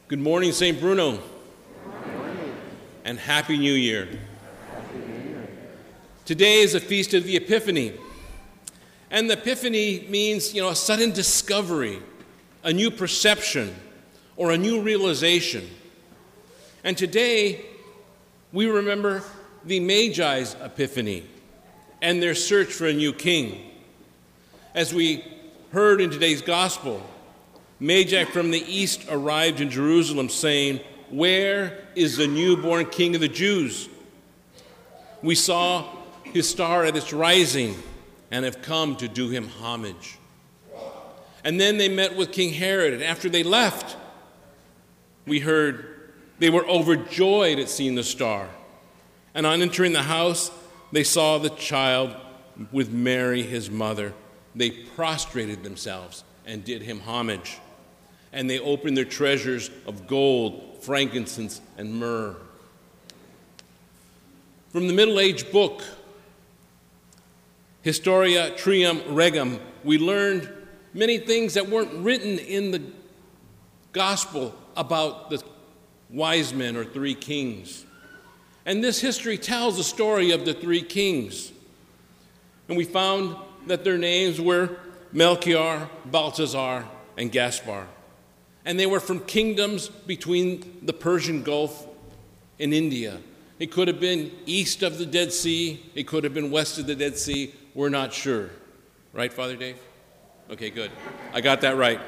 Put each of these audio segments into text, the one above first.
Good morning, St. Bruno. Good morning. And Happy New Year. Happy New Year. Today is a feast of the Epiphany. And the Epiphany means, a sudden discovery, a new perception, or a new realization. And today, we remember the Magi's Epiphany and their search for a new king. As we heard in today's gospel, Magi from the east arrived in Jerusalem saying, "Where is the newborn King of the Jews? We saw his star at its rising and have come to do him homage." And then they met with King Herod, and after they left, we heard they were overjoyed at seeing the star. And on entering the house, they saw the child with Mary, his mother. They prostrated themselves and did him homage. And they opened their treasures of gold, frankincense, and myrrh. From the Middle Age book, Historia Trium Regum, we learned many things that weren't written in the gospel about the wise men or three kings. And this history tells the story of the three kings. And we found that their names were Melchior, Balthazar, and Gaspar. And they were from kingdoms between the Persian Gulf and India. It could have been east of the Dead Sea. It could have been west of the Dead Sea. We're not sure. Right, Father Dave? Okay, good. I got that right.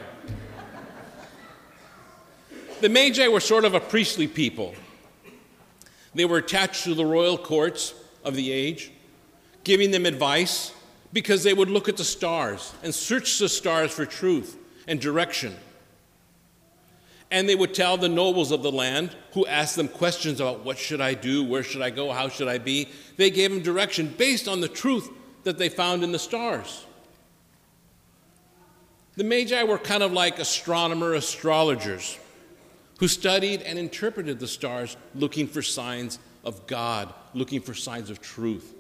The Magi were sort of a priestly people. They were attached to the royal courts of the age, giving them advice because they would look at the stars and search the stars for truth and direction. And they would tell the nobles of the land who asked them questions about what should I do, where should I go, how should I be. They gave them direction based on the truth that they found in the stars. The Magi were kind of like astrologers who studied and interpreted the stars, looking for signs of God, looking for signs of truth.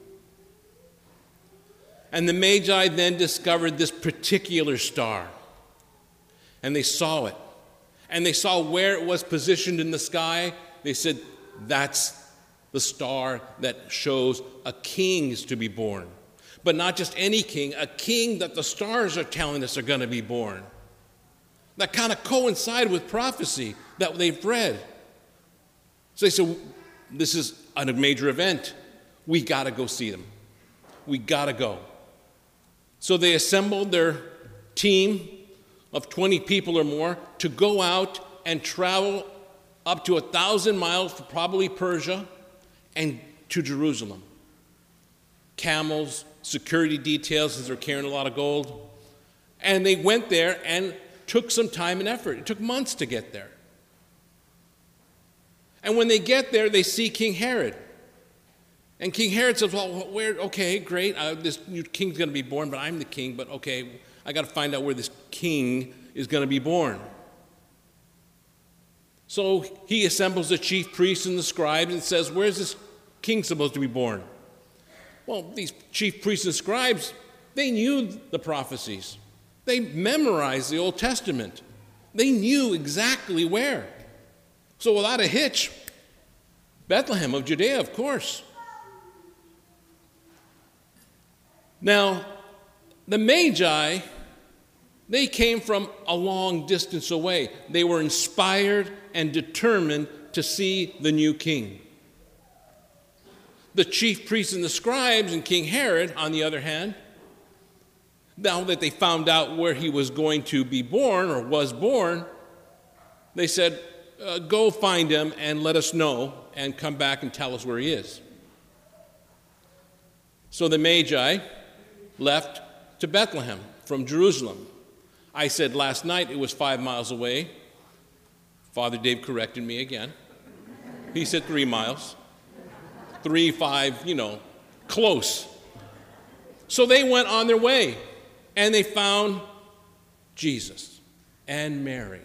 And the Magi then discovered this particular star, and they saw it. And they saw where it was positioned in the sky. They said, that's the star that shows a king is to be born. But not just any king, a king that the stars are telling us are going to be born. That kind of coincide with prophecy that they've read. So they said, this is a major event. We got to go see them. We got to go. So they assembled their team of 20 people or more to go out and travel up to 1,000 miles from probably Persia and to Jerusalem. Camels, security details, as they're carrying a lot of gold. And they went there and took some time and effort. It took months to get there. And when they get there, they see King Herod. And King Herod says, well, okay, great, this new king's going to be born, but I'm the king, but okay, I got to find out where this king is going to be born. So he assembles the chief priests and the scribes and says, where's this king supposed to be born? Well, these chief priests and scribes, they knew the prophecies. They memorized the Old Testament. They knew exactly where. So without a hitch, Bethlehem of Judea, of course. Now, the Magi, they came from a long distance away. They were inspired and determined to see the new king. The chief priests and the scribes and King Herod, on the other hand, now that they found out where he was going to be born or was born, they said, go find him and let us know and come back and tell us where he is. So the Magi left to Bethlehem from Jerusalem. I said last night it was 5 miles away. Father Dave corrected me again. He said 3 miles. 3, 5, close. So they went on their way, and they found Jesus and Mary.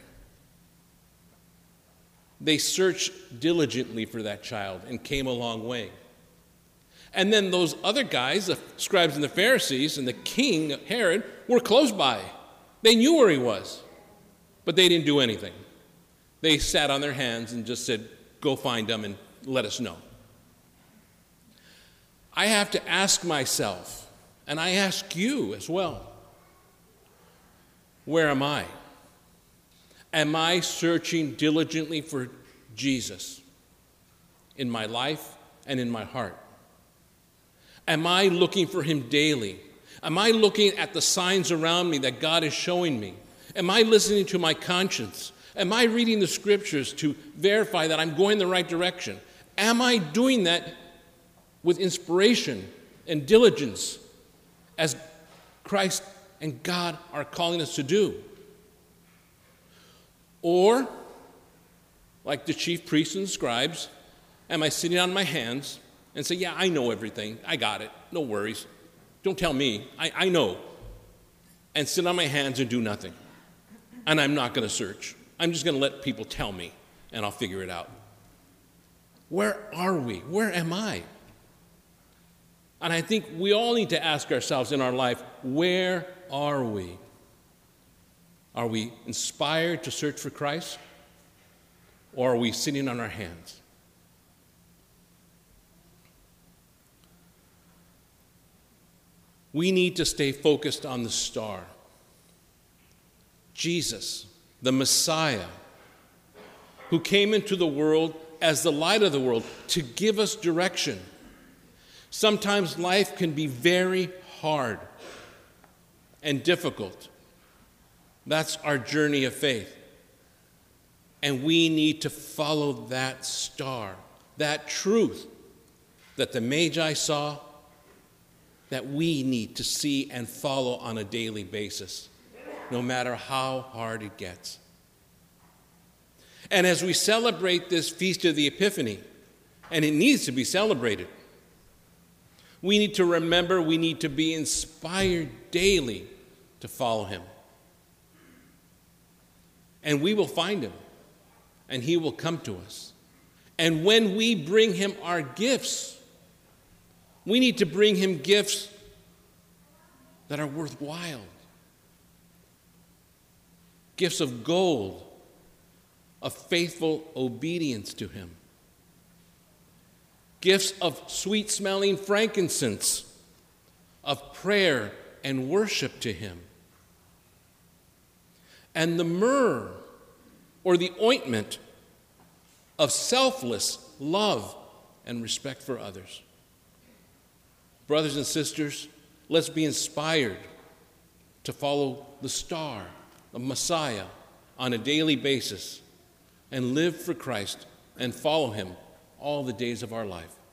They searched diligently for that child and came a long way. And then those other guys, the scribes and the Pharisees and the king, Herod, were close by. They knew where he was, but they didn't do anything. They sat on their hands and just said, go find them and let us know. I have to ask myself, and I ask you as well, where am I? Am I searching diligently for Jesus in my life and in my heart? Am I looking for him daily? Am I looking at the signs around me that God is showing me? Am I listening to my conscience? Am I reading the scriptures to verify that I'm going the right direction? Am I doing that with inspiration and diligence as Christ and God are calling us to do? Or, like the chief priests and scribes, am I sitting on my hands and say, yeah, I know everything. I got it. No worries. Don't tell me. I know. And sit on my hands and do nothing. And I'm not going to search. I'm just going to let people tell me, and I'll figure it out. Where are we? Where am I? And I think we all need to ask ourselves in our life, where are we? Are we inspired to search for Christ? Or are we sitting on our hands? We need to stay focused on the star. Jesus, the Messiah, who came into the world as the light of the world to give us direction. Sometimes life can be very hard and difficult. That's our journey of faith. And we need to follow that star, that truth that the Magi saw, that we need to see and follow on a daily basis, no matter how hard it gets. And as we celebrate this Feast of the Epiphany, and it needs to be celebrated, we need to remember we need to be inspired daily to follow him. And we will find him, and he will come to us. And when we bring him our gifts, we need to bring him gifts that are worthwhile. Gifts of gold, of faithful obedience to him. Gifts of sweet-smelling frankincense, of prayer and worship to him. And the myrrh, or the ointment, of selfless love and respect for others. Brothers and sisters, let's be inspired to follow the star of Messiah on a daily basis and live for Christ and follow him all the days of our life.